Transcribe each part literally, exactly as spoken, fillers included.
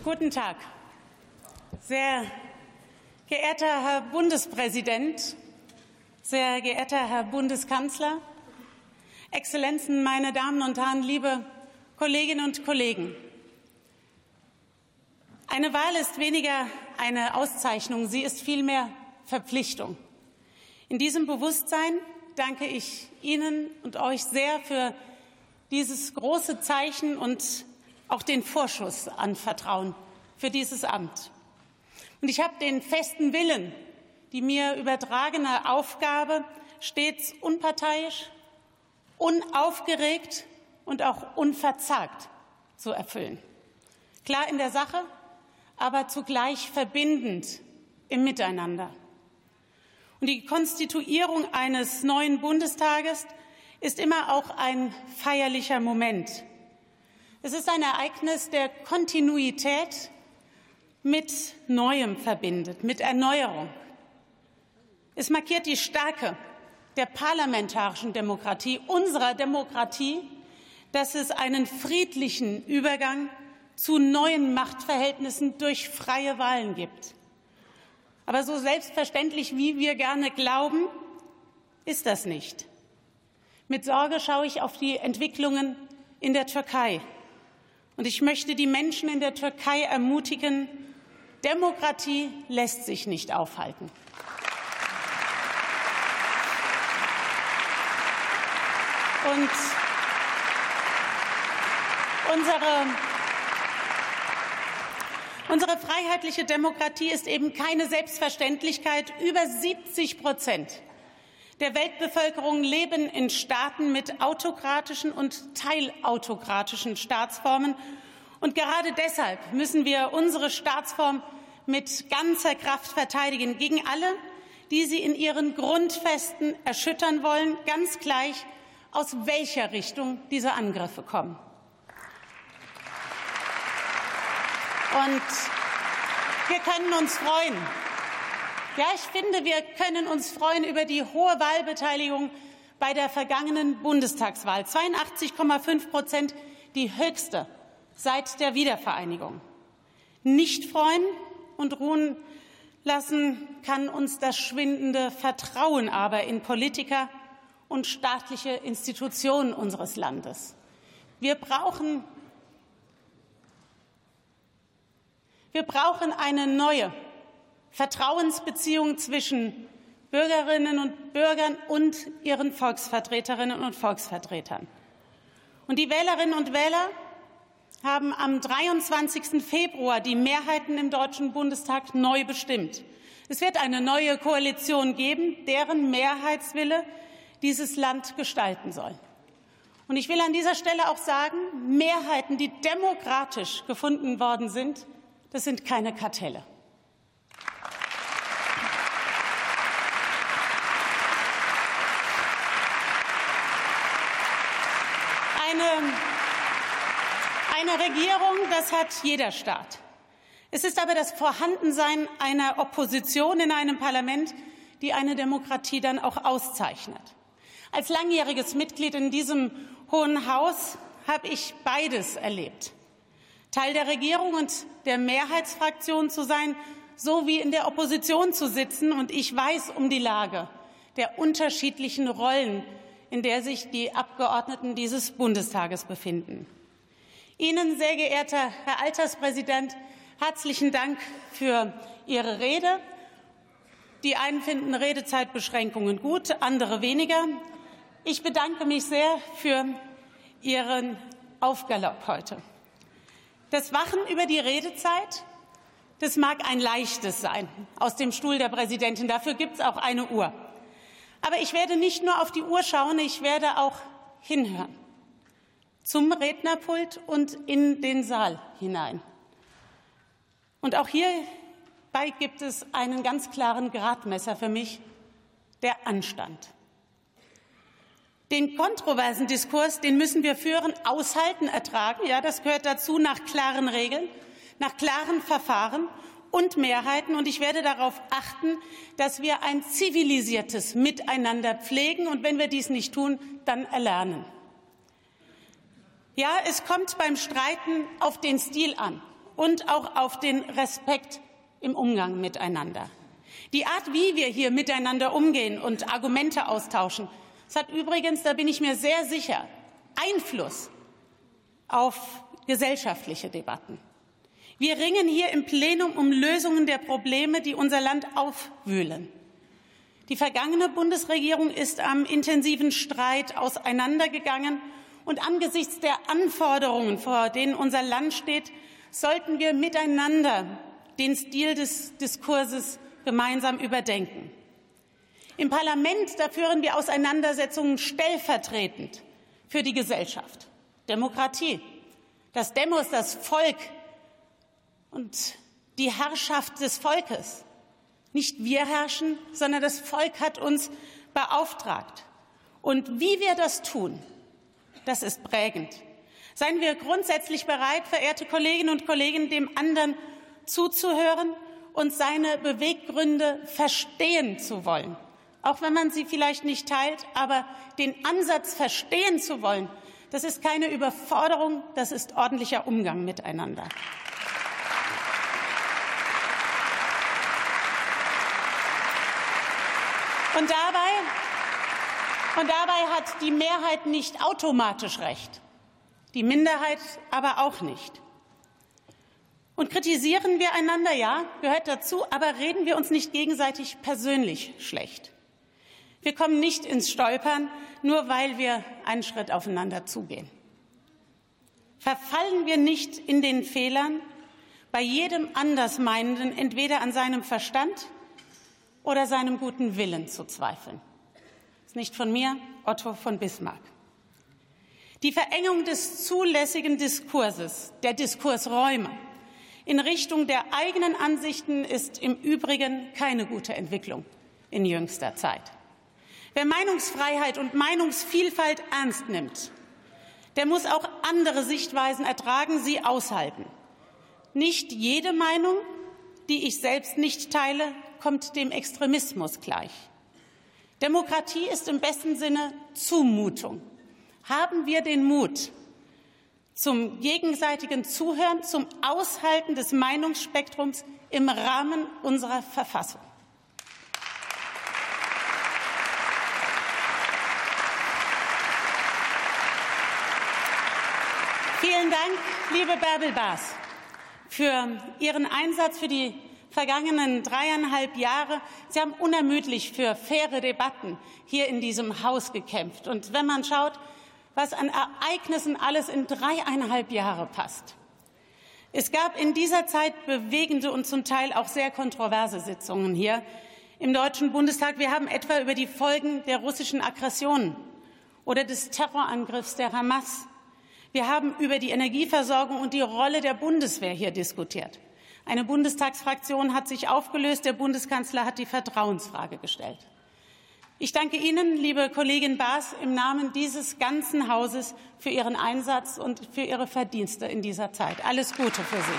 Guten Tag. Sehr geehrter Herr Bundespräsident, sehr geehrter Herr Bundeskanzler, Exzellenzen, meine Damen und Herren, liebe Kolleginnen und Kollegen! Eine Wahl ist weniger eine Auszeichnung, sie ist vielmehr Verpflichtung. In diesem Bewusstsein danke ich Ihnen und euch sehr für dieses große Zeichen und auch den Vorschuss an Vertrauen für dieses Amt. Und ich habe den festen Willen, die mir übertragene Aufgabe stets unparteiisch, unaufgeregt und auch unverzagt zu erfüllen. Klar in der Sache, aber zugleich verbindend im Miteinander. Und die Konstituierung eines neuen Bundestages ist immer auch ein feierlicher Moment. Es ist ein Ereignis, der Kontinuität mit Neuem verbindet, mit Erneuerung. Es markiert die Stärke der parlamentarischen Demokratie, unserer Demokratie, dass es einen friedlichen Übergang zu neuen Machtverhältnissen durch freie Wahlen gibt. Aber so selbstverständlich, wie wir gerne glauben, ist das nicht. Mit Sorge schaue ich auf die Entwicklungen in der Türkei. Und ich möchte die Menschen in der Türkei ermutigen, Demokratie lässt sich nicht aufhalten. Und unsere, unsere freiheitliche Demokratie ist eben keine Selbstverständlichkeit. Über siebzig Prozent der Weltbevölkerung leben in Staaten mit autokratischen und teilautokratischen Staatsformen. Und gerade deshalb müssen wir unsere Staatsform mit ganzer Kraft verteidigen gegen alle, die sie in ihren Grundfesten erschüttern wollen, ganz gleich, aus welcher Richtung diese Angriffe kommen. Und wir können uns freuen. Ja, ich finde, wir können uns freuen über die hohe Wahlbeteiligung bei der vergangenen Bundestagswahl. zweiundachtzig Komma fünf Prozent, die höchste seit der Wiedervereinigung. Nicht freuen und ruhen lassen kann uns das schwindende Vertrauen aber in Politiker und staatliche Institutionen unseres Landes. Wir brauchen, wir brauchen eine neue Vertrauensbeziehung zwischen Bürgerinnen und Bürgern und ihren Volksvertreterinnen und Volksvertretern. Und die Wählerinnen und Wähler haben am dreiundzwanzigsten Februar die Mehrheiten im Deutschen Bundestag neu bestimmt. Es wird eine neue Koalition geben, deren Mehrheitswille dieses Land gestalten soll. Und ich will an dieser Stelle auch sagen, Mehrheiten, die demokratisch gefunden worden sind, das sind keine Kartelle. Eine, eine Regierung, das hat jeder Staat. Es ist aber das Vorhandensein einer Opposition in einem Parlament, die eine Demokratie dann auch auszeichnet. Als langjähriges Mitglied in diesem Hohen Haus habe ich beides erlebt. Teil der Regierung und der Mehrheitsfraktion zu sein, sowie in der Opposition zu sitzen. Und ich weiß um die Lage der unterschiedlichen Rollen, in der sich die Abgeordneten dieses Bundestages befinden. Ihnen, sehr geehrter Herr Alterspräsident, herzlichen Dank für Ihre Rede. Die einen finden Redezeitbeschränkungen gut, andere weniger. Ich bedanke mich sehr für Ihren Aufgalopp heute. Das Wachen über die Redezeit, das mag ein leichtes sein aus dem Stuhl der Präsidentin. Dafür gibt es auch eine Uhr. Aber ich werde nicht nur auf die Uhr schauen, ich werde auch hinhören. Zum Rednerpult und in den Saal hinein. Und auch hierbei gibt es einen ganz klaren Gradmesser für mich, der Anstand. Den kontroversen Diskurs, den müssen wir führen, aushalten, ertragen. Ja, das gehört dazu, nach klaren Regeln, nach klaren Verfahren und Mehrheiten. Und ich werde darauf achten, dass wir ein zivilisiertes Miteinander pflegen. Und wenn wir dies nicht tun, dann erlernen. Ja, es kommt beim Streiten auf den Stil an. und auch auf den Respekt im Umgang miteinander. Die Art, wie wir hier miteinander umgehen und Argumente austauschen, das hat übrigens, da bin ich mir sehr sicher, Einfluss auf gesellschaftliche Debatten. Wir ringen hier im Plenum um Lösungen der Probleme, die unser Land aufwühlen. Die vergangene Bundesregierung ist am intensiven Streit auseinandergegangen. Und angesichts der Anforderungen, vor denen unser Land steht, sollten wir miteinander den Stil des Diskurses gemeinsam überdenken. Im Parlament, da führen wir Auseinandersetzungen stellvertretend für die Gesellschaft. Demokratie, das Demos, das Volk und die Herrschaft des Volkes. Nicht wir herrschen, sondern das Volk hat uns beauftragt. Und wie wir das tun, das ist prägend. Seien wir grundsätzlich bereit, verehrte Kolleginnen und Kollegen, dem anderen zuzuhören und seine Beweggründe verstehen zu wollen. Auch wenn man sie vielleicht nicht teilt, aber den Ansatz verstehen zu wollen, das ist keine Überforderung, das ist ordentlicher Umgang miteinander. Und dabei, und dabei hat die Mehrheit nicht automatisch recht, die Minderheit aber auch nicht. Und kritisieren wir einander, ja, gehört dazu, aber reden wir uns nicht gegenseitig persönlich schlecht. Wir kommen nicht ins Stolpern, nur weil wir einen Schritt aufeinander zugehen. Verfallen wir nicht in den Fehlern, bei jedem Andersmeinenden entweder an seinem Verstand oder seinem guten Willen zu zweifeln. Das ist nicht von mir, Otto von Bismarck. Die Verengung des zulässigen Diskurses, der Diskursräume, in Richtung der eigenen Ansichten ist im Übrigen keine gute Entwicklung in jüngster Zeit. Wer Meinungsfreiheit und Meinungsvielfalt ernst nimmt, der muss auch andere Sichtweisen ertragen, sie aushalten. Nicht jede Meinung, die ich selbst nicht teile, kommt dem Extremismus gleich. Demokratie ist im besten Sinne Zumutung. Haben wir den Mut zum gegenseitigen Zuhören, zum Aushalten des Meinungsspektrums im Rahmen unserer Verfassung. Vielen Dank, liebe Bärbel Baas, für Ihren Einsatz für die vergangenen dreieinhalb Jahre. Sie haben unermüdlich für faire Debatten hier in diesem Haus gekämpft. Und wenn man schaut, was an Ereignissen alles in dreieinhalb Jahre passt. Es gab in dieser Zeit bewegende und zum Teil auch sehr kontroverse Sitzungen hier im Deutschen Bundestag. Wir haben etwa über die Folgen der russischen Aggression oder des Terrorangriffs der Hamas. Wir haben über die Energieversorgung und die Rolle der Bundeswehr hier diskutiert. Eine Bundestagsfraktion hat sich aufgelöst. Der Bundeskanzler hat die Vertrauensfrage gestellt. Ich danke Ihnen, liebe Kollegin Baas, im Namen dieses ganzen Hauses für Ihren Einsatz und für Ihre Verdienste in dieser Zeit. Alles Gute für Sie.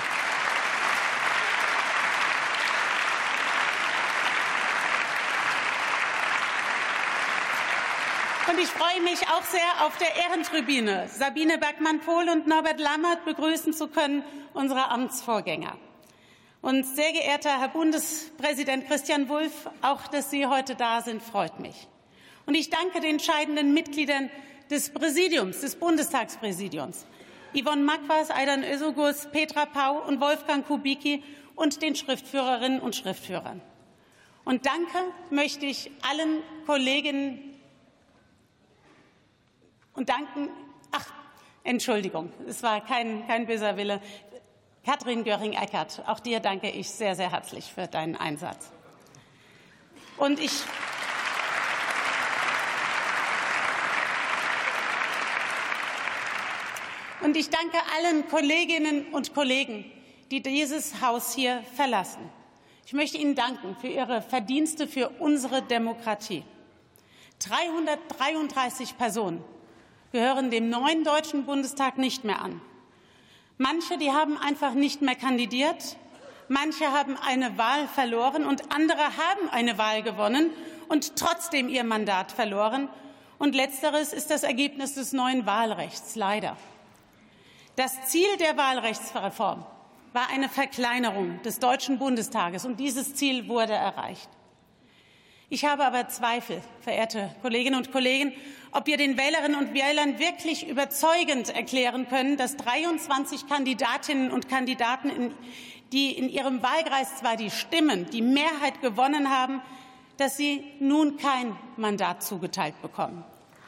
Und ich freue mich auch sehr, auf der Ehrentribüne Sabine Bergmann-Pohl und Norbert Lammert begrüßen zu können, unsere Amtsvorgänger. Und sehr geehrter Herr Bundespräsident Christian Wulff, auch dass Sie heute da sind, freut mich. Und ich danke den entscheidenden Mitgliedern des Präsidiums, des Bundestagspräsidiums, Yvonne Makwas, Aydan Özürgüz, Petra Pau und Wolfgang Kubicki und den Schriftführerinnen und Schriftführern. Und danke möchte ich allen Kolleginnen und danken, ach, Entschuldigung, es war kein, kein böser Wille. Katrin Göring-Eckardt, auch dir danke ich sehr, sehr herzlich für deinen Einsatz. Und ich, und ich danke allen Kolleginnen und Kollegen, die dieses Haus hier verlassen. Ich möchte Ihnen danken für Ihre Verdienste für unsere Demokratie. dreihundertdreiunddreißig Personen gehören dem neuen Deutschen Bundestag nicht mehr an. Manche, die haben einfach nicht mehr kandidiert, manche haben eine Wahl verloren und andere haben eine Wahl gewonnen und trotzdem ihr Mandat verloren. Und letzteres ist das Ergebnis des neuen Wahlrechts, leider. Das Ziel der Wahlrechtsreform war eine Verkleinerung des Deutschen Bundestages, und dieses Ziel wurde erreicht. Ich habe aber Zweifel, verehrte Kolleginnen und Kollegen, ob wir den Wählerinnen und Wählern wirklich überzeugend erklären können, dass dreiundzwanzig Kandidatinnen und Kandidaten, die in ihrem Wahlkreis zwar die Stimmen, die Mehrheit gewonnen haben, dass sie nun kein Mandat zugeteilt bekommen.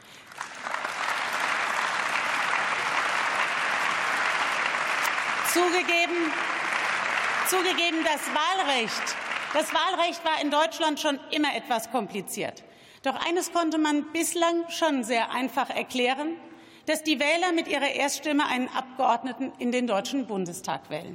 Zugegeben, zugegeben, das Wahlrecht, das Wahlrecht war in Deutschland schon immer etwas kompliziert. Doch eines konnte man bislang schon sehr einfach erklären, dass die Wähler mit ihrer Erststimme einen Abgeordneten in den Deutschen Bundestag wählen.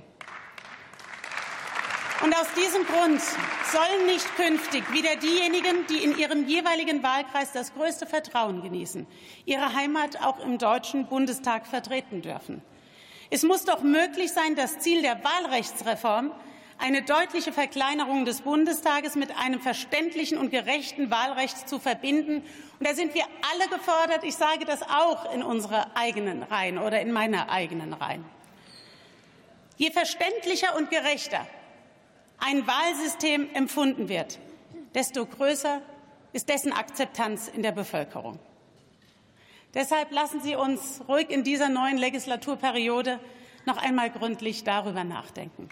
Und aus diesem Grund sollen nicht künftig wieder diejenigen, die in ihrem jeweiligen Wahlkreis das größte Vertrauen genießen, ihre Heimat auch im Deutschen Bundestag vertreten dürfen. Es muss doch möglich sein, das Ziel der Wahlrechtsreform, eine deutliche Verkleinerung des Bundestages mit einem verständlichen und gerechten Wahlrecht zu verbinden. Und da sind wir alle gefordert. Ich sage das auch in unsere eigenen Reihen oder in meine eigenen Reihen. Je verständlicher und gerechter ein Wahlsystem empfunden wird, desto größer ist dessen Akzeptanz in der Bevölkerung. Deshalb lassen Sie uns ruhig in dieser neuen Legislaturperiode noch einmal gründlich darüber nachdenken.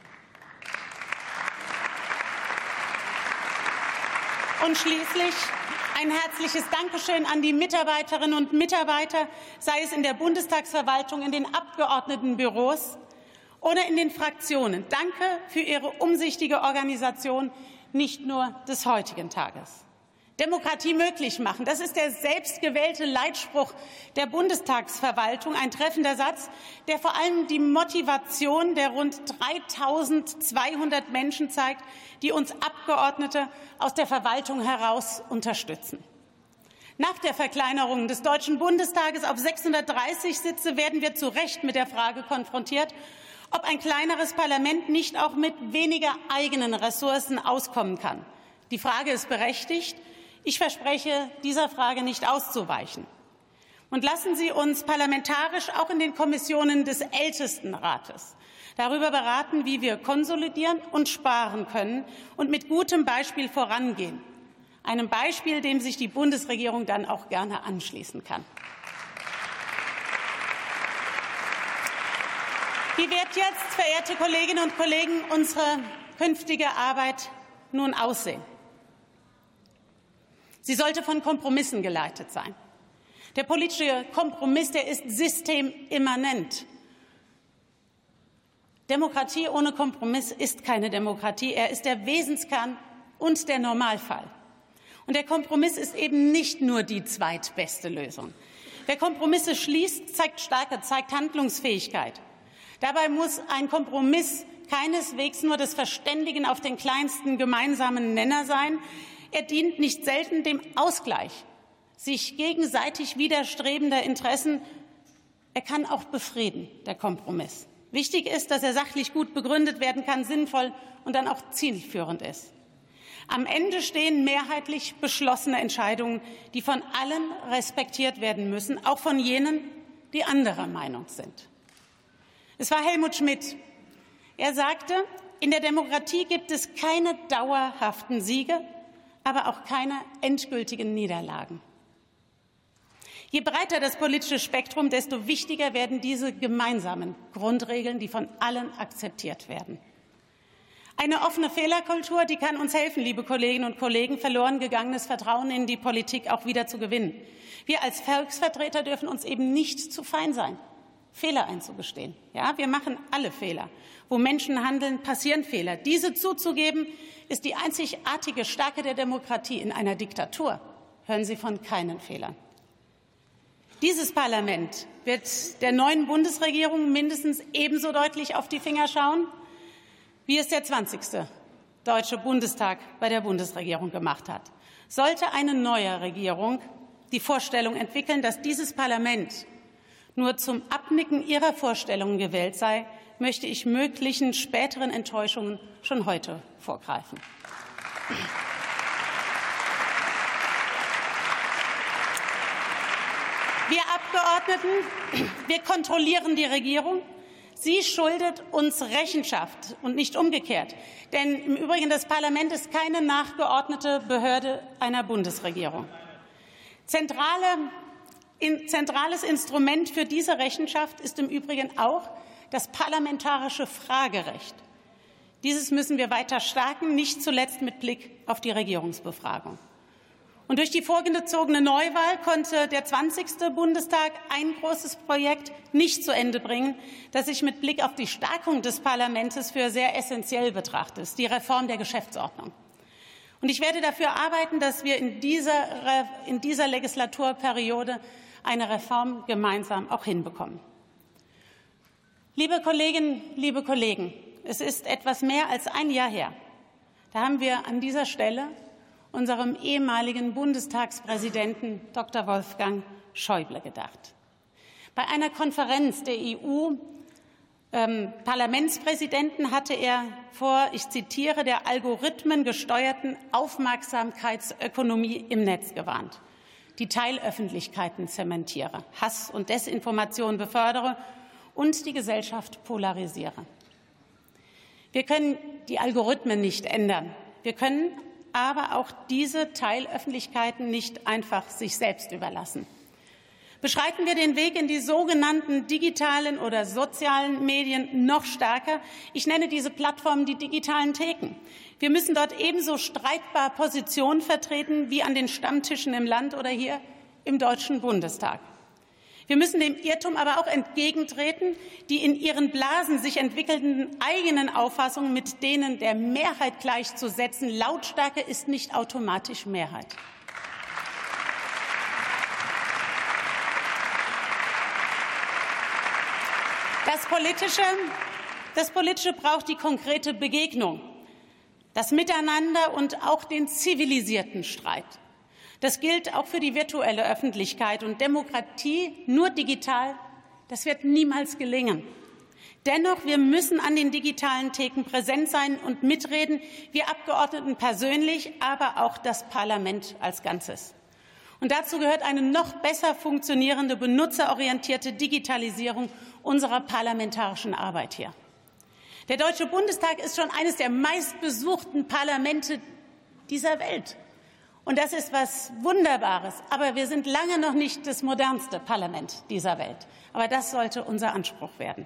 Und schließlich ein herzliches Dankeschön an die Mitarbeiterinnen und Mitarbeiter, sei es in der Bundestagsverwaltung, in den Abgeordnetenbüros oder in den Fraktionen. Danke für Ihre umsichtige Organisation, nicht nur des heutigen Tages. Demokratie möglich machen, das ist der selbstgewählte Leitspruch der Bundestagsverwaltung, ein treffender Satz, der vor allem die Motivation der rund dreitausendzweihundert Menschen zeigt, die uns Abgeordnete aus der Verwaltung heraus unterstützen. Nach der Verkleinerung des Deutschen Bundestages auf sechshundertdreißig Sitze werden wir zu Recht mit der Frage konfrontiert, ob ein kleineres Parlament nicht auch mit weniger eigenen Ressourcen auskommen kann. Die Frage ist berechtigt. Ich verspreche, dieser Frage nicht auszuweichen. Und lassen Sie uns parlamentarisch auch in den Kommissionen des Ältestenrates darüber beraten, wie wir konsolidieren und sparen können und mit gutem Beispiel vorangehen. Einem Beispiel, dem sich die Bundesregierung dann auch gerne anschließen kann. Wie wird jetzt, verehrte Kolleginnen und Kollegen, unsere künftige Arbeit nun aussehen? Sie sollte von Kompromissen geleitet sein. Der politische Kompromiss, der ist systemimmanent. Demokratie ohne Kompromiss ist keine Demokratie. Er ist der Wesenskern und der Normalfall. Und der Kompromiss ist eben nicht nur die zweitbeste Lösung. Wer Kompromisse schließt, zeigt Stärke, zeigt Handlungsfähigkeit. Dabei muss ein Kompromiss keineswegs nur das Verständigen auf den kleinsten gemeinsamen Nenner sein. Er dient nicht selten dem Ausgleich sich gegenseitig widerstrebender Interessen. Er kann auch befrieden, der Kompromiss. Wichtig ist, dass er sachlich gut begründet werden kann, sinnvoll und dann auch zielführend ist. Am Ende stehen mehrheitlich beschlossene Entscheidungen, die von allen respektiert werden müssen, auch von jenen, die anderer Meinung sind. Es war Helmut Schmidt. Er sagte, in der Demokratie gibt es keine dauerhaften Siege, aber auch keine endgültigen Niederlagen. Je breiter das politische Spektrum, desto wichtiger werden diese gemeinsamen Grundregeln, die von allen akzeptiert werden. Eine offene Fehlerkultur, die kann uns helfen, liebe Kolleginnen und Kollegen, verloren gegangenes Vertrauen in die Politik auch wieder zu gewinnen. Wir als Volksvertreter dürfen uns eben nicht zu fein sein, Fehler einzugestehen. Ja, wir machen alle Fehler. Wo Menschen handeln, passieren Fehler. Diese zuzugeben, ist die einzigartige Stärke der Demokratie. In einer Diktatur hören Sie von keinen Fehlern. Dieses Parlament wird der neuen Bundesregierung mindestens ebenso deutlich auf die Finger schauen, wie es der zwanzigste Deutsche Bundestag bei der Bundesregierung gemacht hat. Sollte eine neue Regierung die Vorstellung entwickeln, dass dieses Parlament nur zum Abnicken ihrer Vorstellungen gewählt sei, möchte ich möglichen späteren Enttäuschungen schon heute vorgreifen. Wir Abgeordneten, wir kontrollieren die Regierung. Sie schuldet uns Rechenschaft und nicht umgekehrt. Denn im Übrigen, das Parlament ist keine nachgeordnete Behörde einer Bundesregierung. Zentrale, in, zentrales Instrument für diese Rechenschaft ist im Übrigen auch das parlamentarische Fragerecht. Dieses müssen wir weiter stärken, nicht zuletzt mit Blick auf die Regierungsbefragung. Und durch die vorgezogene Neuwahl konnte der zwanzigste Bundestag ein großes Projekt nicht zu Ende bringen, das ich mit Blick auf die Stärkung des Parlaments für sehr essentiell betrachte, ist die Reform der Geschäftsordnung. Und ich werde dafür arbeiten, dass wir in dieser, in dieser Legislaturperiode eine Reform gemeinsam auch hinbekommen. Liebe Kolleginnen, liebe Kollegen, es ist etwas mehr als ein Jahr her. Da haben wir an dieser Stelle unserem ehemaligen Bundestagspräsidenten Doktor Wolfgang Schäuble gedacht. Bei einer Konferenz der E U-Parlamentspräsidenten hatte er vor, ich zitiere, der algorithmengesteuerten Aufmerksamkeitsökonomie im Netz gewarnt, die Teilöffentlichkeiten zementiere, Hass und Desinformation befördere und die Gesellschaft polarisiere. Wir können die Algorithmen nicht ändern. Wir können aber auch diese Teilöffentlichkeiten nicht einfach sich selbst überlassen. Beschreiten wir den Weg in die sogenannten digitalen oder sozialen Medien noch stärker. Ich nenne diese Plattformen die digitalen Theken. Wir müssen dort ebenso streitbar Positionen vertreten wie an den Stammtischen im Land oder hier im Deutschen Bundestag. Wir müssen dem Irrtum aber auch entgegentreten, die in ihren Blasen sich entwickelnden eigenen Auffassungen mit denen der Mehrheit gleichzusetzen. Lautstärke ist nicht automatisch Mehrheit. Das Politische, das Politische braucht die konkrete Begegnung, das Miteinander und auch den zivilisierten Streit. Das gilt auch für die virtuelle Öffentlichkeit. Und Demokratie nur digital, das wird niemals gelingen. Dennoch, wir müssen an den digitalen Theken präsent sein und mitreden, wir Abgeordneten persönlich, aber auch das Parlament als Ganzes. Und dazu gehört eine noch besser funktionierende, benutzerorientierte Digitalisierung unserer parlamentarischen Arbeit hier. Der Deutsche Bundestag ist schon eines der meistbesuchten Parlamente dieser Welt. Und das ist etwas Wunderbares. Aber wir sind lange noch nicht das modernste Parlament dieser Welt. Aber das sollte unser Anspruch werden.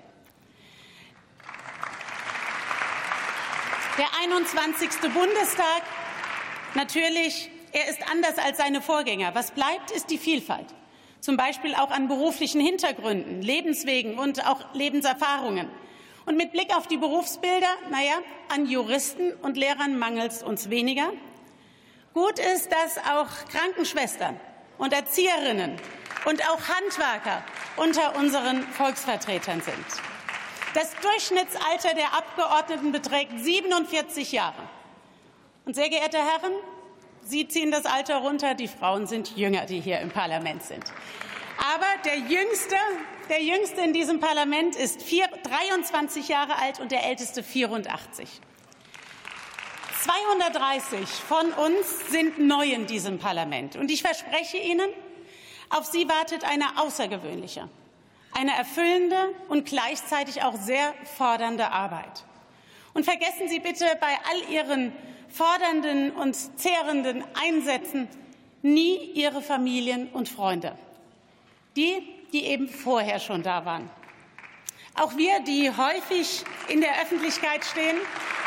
Der einundzwanzigste Bundestag, natürlich, er ist anders als seine Vorgänger. Was bleibt, ist die Vielfalt. Zum Beispiel auch an beruflichen Hintergründen, Lebenswegen und auch Lebenserfahrungen. Und mit Blick auf die Berufsbilder, naja, an Juristen und Lehrern mangelt es uns weniger. Gut ist, dass auch Krankenschwestern und Erzieherinnen und auch Handwerker unter unseren Volksvertretern sind. Das Durchschnittsalter der Abgeordneten beträgt siebenundvierzig Jahre. Und sehr geehrte Herren, Sie ziehen das Alter runter, die Frauen sind jünger, die hier im Parlament sind. Aber der Jüngste, der Jüngste in diesem Parlament ist dreiundzwanzig Jahre alt und der Älteste vierundachtzig. zweihundertdreißig von uns sind neu in diesem Parlament. Und ich verspreche Ihnen, auf Sie wartet eine außergewöhnliche, eine erfüllende und gleichzeitig auch sehr fordernde Arbeit. Und vergessen Sie bitte bei all Ihren fordernden und zehrenden Einsätzen nie Ihre Familien und Freunde. Die, die eben vorher schon da waren. Auch wir, die häufig in der Öffentlichkeit stehen,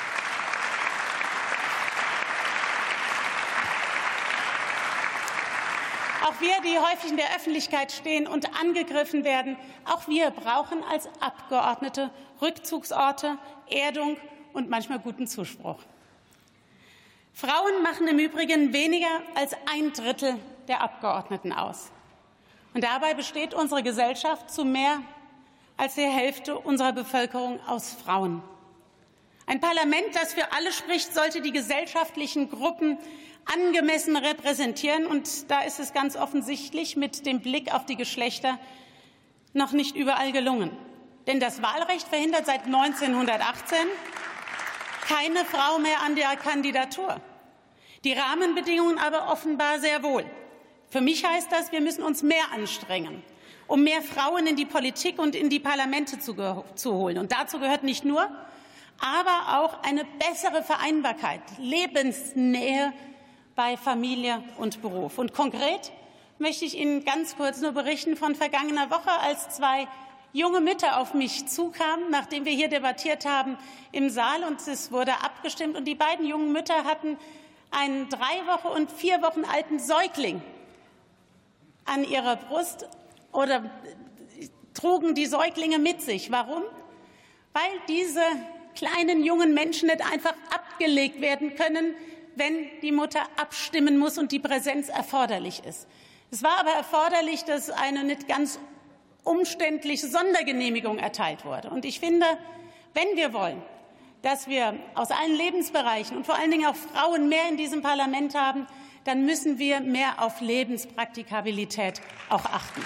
Auch wir, die häufig in der Öffentlichkeit stehen und angegriffen werden, auch wir brauchen als Abgeordnete Rückzugsorte, Erdung und manchmal guten Zuspruch. Frauen machen im Übrigen weniger als ein Drittel der Abgeordneten aus. Und dabei besteht unsere Gesellschaft zu mehr als der Hälfte unserer Bevölkerung aus Frauen. Ein Parlament, das für alle spricht, sollte die gesellschaftlichen Gruppen angemessen repräsentieren. Und da ist es ganz offensichtlich mit dem Blick auf die Geschlechter noch nicht überall gelungen. Denn das Wahlrecht verhindert seit neunzehnhundertachtzehn keine Frau mehr an der Kandidatur. Die Rahmenbedingungen aber offenbar sehr wohl. Für mich heißt das, wir müssen uns mehr anstrengen. um mehr Frauen in die Politik und in die Parlamente zu, zu holen. Und dazu gehört nicht nur, aber auch eine bessere Vereinbarkeit, Lebensnähe bei Familie und Beruf. Und konkret möchte ich Ihnen ganz kurz nur berichten von vergangener Woche, als zwei junge Mütter auf mich zukamen, nachdem wir hier debattiert haben im Saal, und es wurde abgestimmt. Und die beiden jungen Mütter hatten einen drei Wochen und vier Wochen alten Säugling an ihrer Brust oder trugen die Säuglinge mit sich. Warum? Weil diese kleinen jungen Menschen nicht einfach abgelegt werden können, wenn die Mutter abstimmen muss und die Präsenz erforderlich ist. Es war aber erforderlich, dass eine nicht ganz umständliche Sondergenehmigung erteilt wurde. Und ich finde, wenn wir wollen, dass wir aus allen Lebensbereichen und vor allen Dingen auch Frauen mehr in diesem Parlament haben, dann müssen wir mehr auf Lebenspraktikabilität auch achten.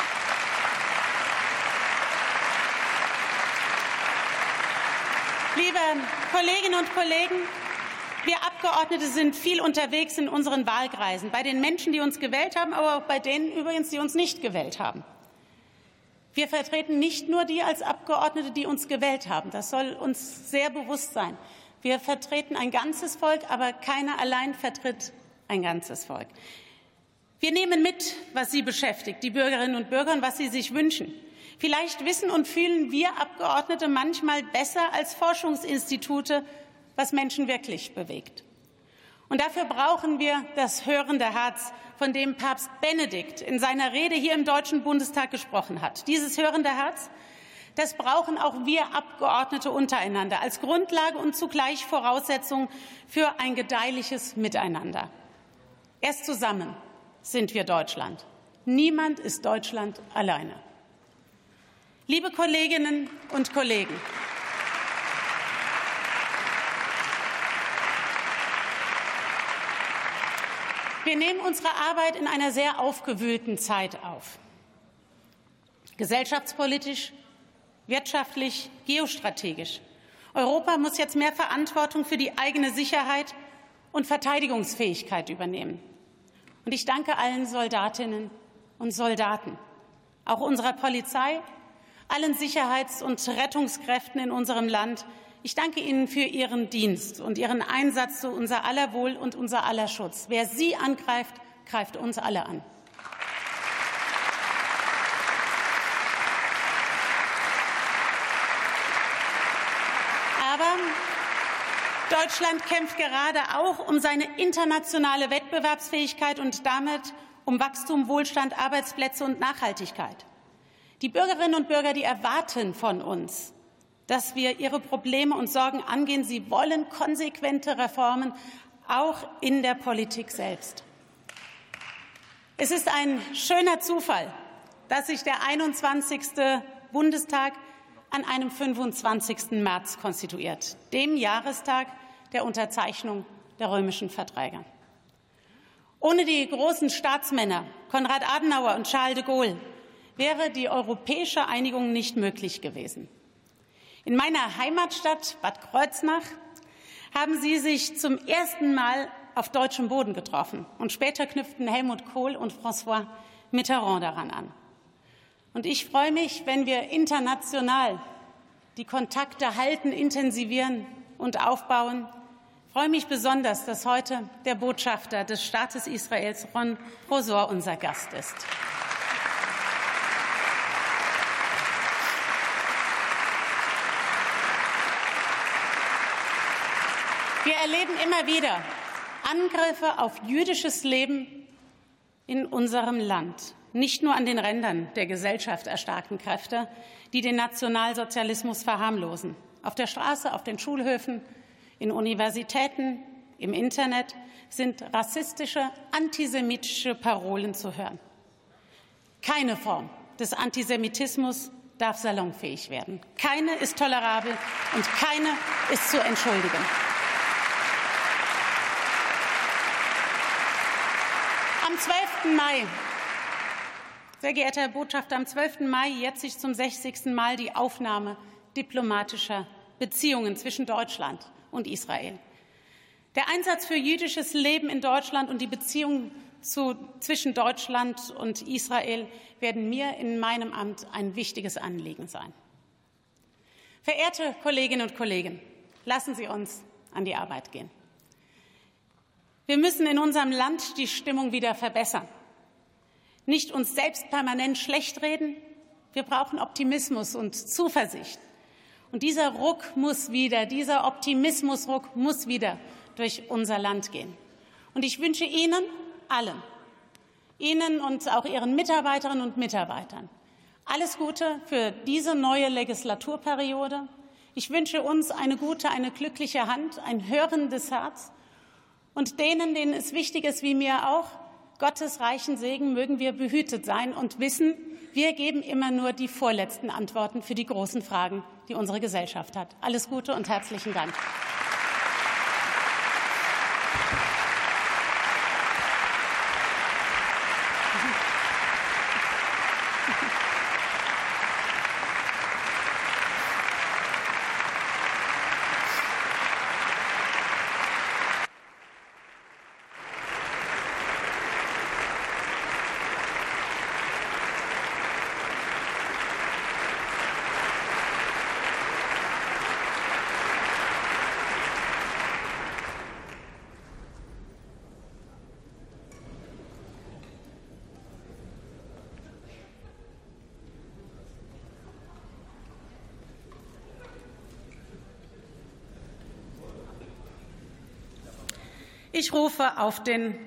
Liebe Kolleginnen und Kollegen, wir Abgeordnete sind viel unterwegs in unseren Wahlkreisen, bei den Menschen, die uns gewählt haben, aber auch bei denen übrigens, die uns nicht gewählt haben. Wir vertreten nicht nur die als Abgeordnete, die uns gewählt haben. Das soll uns sehr bewusst sein. Wir vertreten ein ganzes Volk, aber keiner allein vertritt ein ganzes Volk. Wir nehmen mit, was Sie beschäftigt, die Bürgerinnen und Bürger, und was sie sich wünschen. Vielleicht wissen und fühlen wir Abgeordnete manchmal besser als Forschungsinstitute, was Menschen wirklich bewegt. Und dafür brauchen wir das hörende Herz, von dem Papst Benedikt in seiner Rede hier im Deutschen Bundestag gesprochen hat. Dieses hörende Herz, das brauchen auch wir Abgeordnete untereinander als Grundlage und zugleich Voraussetzung für ein gedeihliches Miteinander. Erst zusammen sind wir Deutschland. Niemand ist Deutschland alleine. Liebe Kolleginnen und Kollegen, wir nehmen unsere Arbeit in einer sehr aufgewühlten Zeit auf. Gesellschaftspolitisch, wirtschaftlich, geostrategisch. Europa muss jetzt mehr Verantwortung für die eigene Sicherheit und Verteidigungsfähigkeit übernehmen. Und ich danke allen Soldatinnen und Soldaten, auch unserer Polizei, allen Sicherheits- und Rettungskräften in unserem Land. Ich danke Ihnen für Ihren Dienst und Ihren Einsatz zu unser aller Wohl und unser aller Schutz. Wer Sie angreift, greift uns alle an. Aber Deutschland kämpft gerade auch um seine internationale Wettbewerbsfähigkeit und damit um Wachstum, Wohlstand, Arbeitsplätze und Nachhaltigkeit. Die Bürgerinnen und Bürger, die erwarten von uns, dass wir ihre Probleme und Sorgen angehen. Sie wollen konsequente Reformen, auch in der Politik selbst. Es ist ein schöner Zufall, dass sich der einundzwanzigste Bundestag an einem fünfundzwanzigsten März konstituiert, dem Jahrestag der Unterzeichnung der römischen Verträge. Ohne die großen Staatsmänner Konrad Adenauer und Charles de Gaulle wäre die europäische Einigung nicht möglich gewesen. In meiner Heimatstadt Bad Kreuznach haben sie sich zum ersten Mal auf deutschem Boden getroffen. Und später knüpften Helmut Kohl und François Mitterrand daran an. Und ich freue mich, wenn wir international die Kontakte halten, intensivieren und aufbauen. Ich freue mich besonders, dass heute der Botschafter des Staates Israels, Ron Prosor, unser Gast ist. Wir erleben immer wieder Angriffe auf jüdisches Leben in unserem Land, nicht nur an den Rändern der Gesellschaft erstarkten Kräfte, die den Nationalsozialismus verharmlosen. Auf der Straße, auf den Schulhöfen, in Universitäten, im Internet sind rassistische, antisemitische Parolen zu hören. Keine Form des Antisemitismus darf salonfähig werden. Keine ist tolerabel und keine ist zu entschuldigen. Am zwölften Mai, sehr geehrter Herr Botschafter, am zwölften Mai jährt sich zum sechzigsten Mal die Aufnahme diplomatischer Beziehungen zwischen Deutschland und Israel. Der Einsatz für jüdisches Leben in Deutschland und die Beziehungen zu, zwischen Deutschland und Israel werden mir in meinem Amt ein wichtiges Anliegen sein. Verehrte Kolleginnen und Kollegen, lassen Sie uns an die Arbeit gehen. Wir müssen in unserem Land die Stimmung wieder verbessern. Nicht uns selbst permanent schlecht reden. Wir brauchen Optimismus und Zuversicht. Und dieser Ruck muss wieder, dieser Optimismusruck muss wieder durch unser Land gehen. Und ich wünsche Ihnen allen, Ihnen und auch Ihren Mitarbeiterinnen und Mitarbeitern, alles Gute für diese neue Legislaturperiode. Ich wünsche uns eine gute, eine glückliche Hand, ein hörendes Herz. Und denen, denen es wichtig ist, wie mir auch, Gottes reichen Segen, mögen wir behütet sein und wissen, wir geben immer nur die vorletzten Antworten für die großen Fragen, die unsere Gesellschaft hat. Alles Gute und herzlichen Dank. Ich rufe auf den